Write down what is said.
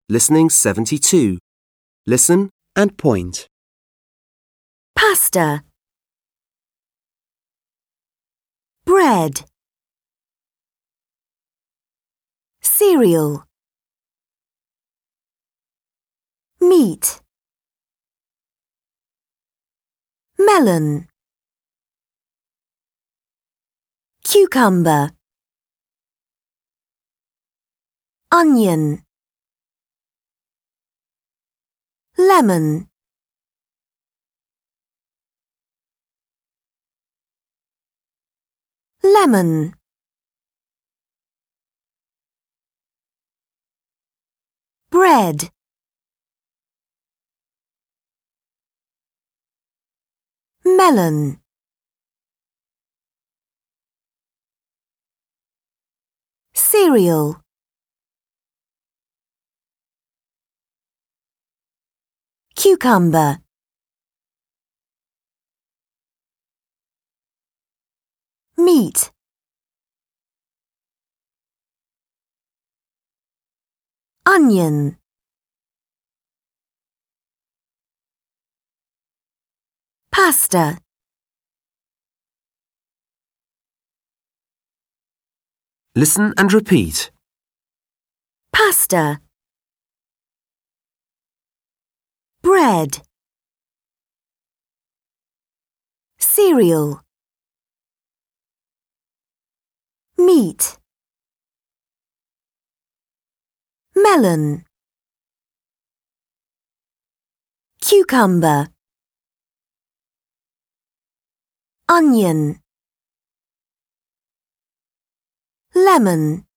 Listening 72. Listen and point. Pasta. Bread. Cereal. Meat. Melon. Cucumber. Onion. Lemon. Lemon. Bread. Melon. Cereal. Cucumber. Meat. Onion. Pasta. Listen and repeat. Pasta. Bread. Cereal. Meat. Melon. Cucumber. Onion. Lemon.